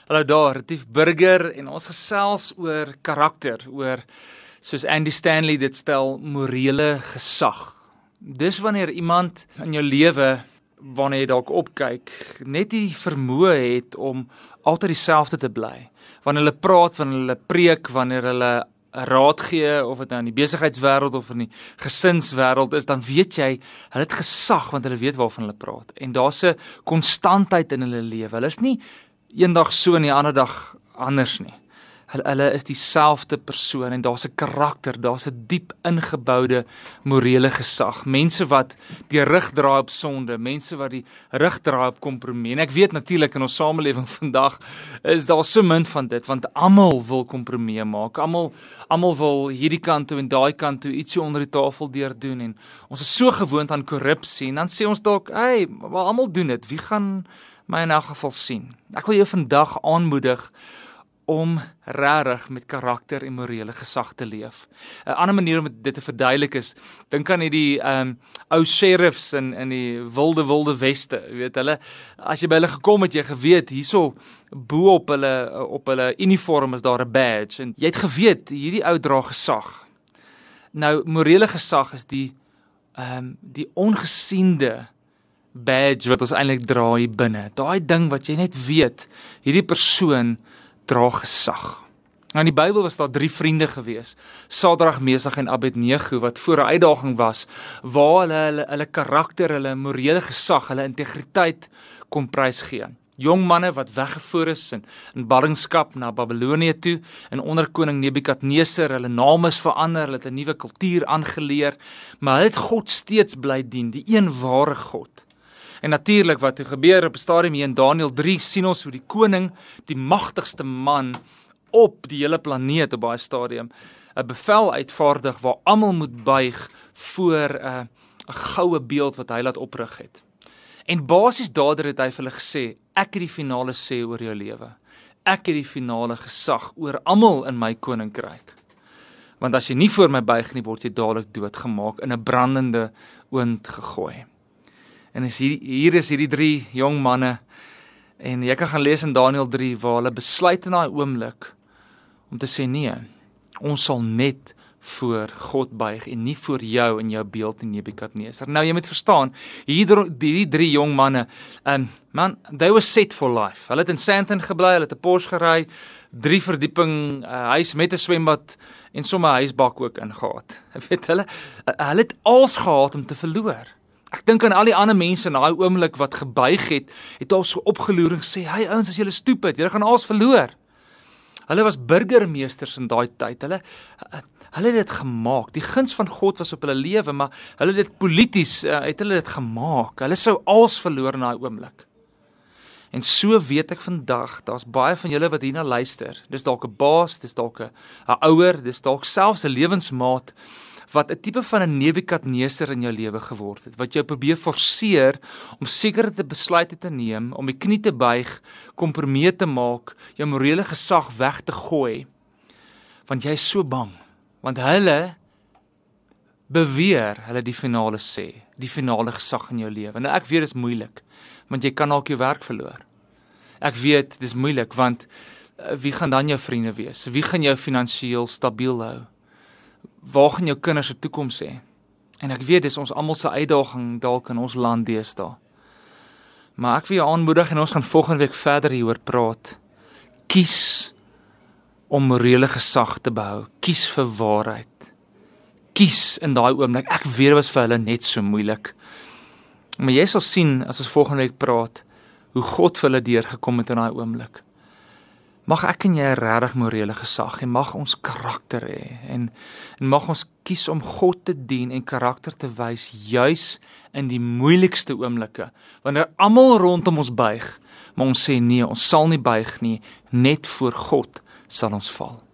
Hallo daar, Retief Burger en ons gesels oor karakter, oor, soos Andy Stanley dit stel, morele gesag. Dis wanneer iemand in jou lewe, wanneer jy dalk opkyk, net die vermoë het om altyd dieselfde te bly. Wanneer hulle praat, wanneer hulle preek, wanneer hulle raad gee, of dit nou in die besigheidswêreld of in die gesinswêreld is, dan weet jy, hulle het gesag, want hulle weet waarvan hulle praat. En daar's 'n konstantheid in hulle lewe. Hulle is nie eendag so en die ander dag anders nie. Hulle is dieselfde persoon en daar's 'n karakter, daar's 'n diep ingeboude morele gesag. Mense wat die rug draai op sonde, mense wat die rug draai op kompromie. En ek weet natuurlik in ons samelewing vandag is daar so min van dit, want almal wil kompromie maak. Almal wil hierdie kant toe en daai kant toe ietsie onder die tafel deur doen en ons is so gewoond aan korrupsie en dan sê ons dalk, "Hey, maar almal doen dit. Wie gaan my in elk geval sien?" Ek wil jou vandag aanmoedig om regtig met karakter en morele gesag te leef. 'n Ander manier om dit te verduidelik is, dink aan hierdie ou sheriffs in die wilde weste, jy weet hulle, as jy by hulle gekom het, jy geweet hierso bo op hulle uniform is daar 'n badge en jy het geweet hierdie ou dra gesag. Nou morele gesag is die ongesiende badge wat ons eintlik dra hier binne. Daai ding wat jy net weet, hierdie persoon dra gesag. Nou in die Bybel was daar 3 vriende gewees, Sadrag, Mesach en Abednego, wat voor 'n uitdaging was, waar hulle karakter, hulle morele gesag, hulle integriteit kon prysgee. Jong manne wat weggevoer is in ballingskap na Babylonië toe, en onder koning Nebukadneser, hulle name is verander, hulle het 'n nuwe kultuur aangeleer, maar hulle het God steeds bly dien, die een ware God. En natuurlik wat het gebeur op 'n stadium hier in Daniël 3, sien ons hoe die koning, die magtigste man op die hele planeet op baie stadium, 'n bevel uitvaardig waar almal moet buig voor 'n goue beeld wat hy laat oprig het. En basies daardeur het hy vir hulle gesê, ek het die finale sê oor jou lewe. Ek het die finale gesag oor almal in my koninkryk. Want as jy nie voor my buig nie, word jy dadelik doodgemaak, in 'n brandende oond gegooi. En hier is hierdie 3 jong manne, en jy kan gaan lees in Daniël 3, waar hulle besluit in daai oomblik, om te sê nee, ons sal net voor God buig, en nie voor jou en jou beeld in Nebukadneser. Nou jy moet verstaan, hierdie 3 jong manne, they were set for life. Hulle het in Sandton gebly, hulle het 'n Porsche gery, 3 verdieping huis met 'n swembad, en sommer 'n huisbak ook ingehaat. Weet hulle het alles gehad om te verloor. Ek dink aan al die ander mense in daai oomblik wat gebuig het al so opgeloer en gesê, "Hey ouens, as julle stupid, julle gaan alles verloor." Hulle was burgemeesters in daai tyd. Hulle het dit gemaak. Die guns van God was op hulle lewe, maar hulle het dit polities het hulle dit gemaak. Hulle sou alles verloor in daai oomblik. En so weet ek vandag, daar's baie van julle wat hierna luister. Dis dalk 'n baas, dis dalk 'n ouer, dis dalk selfs 'n lewensmaat, wat 'n tipe van 'n Nebukadneser in jou lewe geword het, wat jou probeer forceer om sekere besluite te neem, om die knie te buig, kompromie te maak, jou morele gesag weg te gooi, want jy is so bang, want hulle beweer hulle die finale sê, die finale gesag in jou lewe. Nou ek weet dit is moeilik, want jy kan dalk jou werk verloor. Ek weet dit is moeilik, want wie gaan dan jou vriende wees? Wie gaan jou finansiëel stabiel hou? Waar gaan jou kinders se toekoms hê? En ek weet, dis ons almal se uitdaging dalk in ons land deesdae. Maar ek wil jou aanmoedig, en ons gaan volgende week verder hieroor praat. Kies om morele gesag te behou. Kies vir waarheid. Kies in daai oomblik. Ek weet dit was vir hulle net so moeilik. Maar jy sal sien, as ons volgende week praat, hoe God vir hulle deurgekom het in daai oomblik. Mag ek en jy regtig morele gesag, en mag ons karakter hê, en mag ons kies om God te dien en karakter te wys, juis in die moeilikste oomblikke, wanneer almal rondom ons buig, maar ons sê nee, ons sal nie buig nie, net voor God sal ons val.